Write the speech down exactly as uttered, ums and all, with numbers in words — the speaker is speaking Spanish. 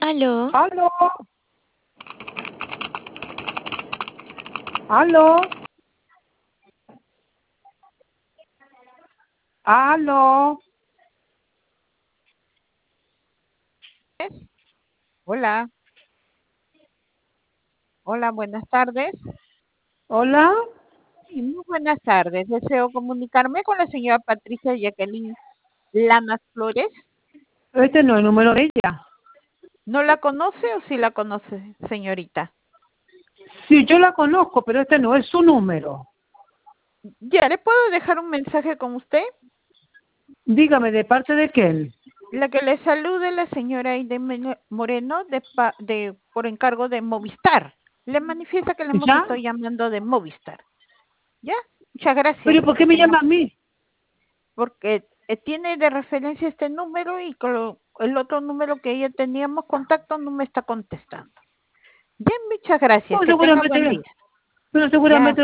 ¿Aló? ¿Aló? ¿Aló? ¿Aló? Hola, hola, buenas tardes. ¿Hola? Sí, muy buenas tardes. Deseo comunicarme con la señora Patricia Jacqueline Lamas Flores. Este no es el número de ella. ¿No la conoce o sí la conoce, señorita? Sí, yo la conozco, pero este no es su número. Ya, ¿le puedo dejar un mensaje con usted? Dígame, ¿de parte de quién? La que le salude la señora Aide Moreno de, pa- de por encargo de Movistar. Le manifiesta que le hemos ¿Ya? estado llamando de Movistar. ¿Ya? Muchas gracias. ¿Pero por qué Que me tenga- llama a mí? Porque eh, tiene de referencia este número y con lo- el otro número que ya teníamos contacto no me está contestando. Bien, muchas gracias. No, Que tenga buen seguramente, día. pero Ya. seguramente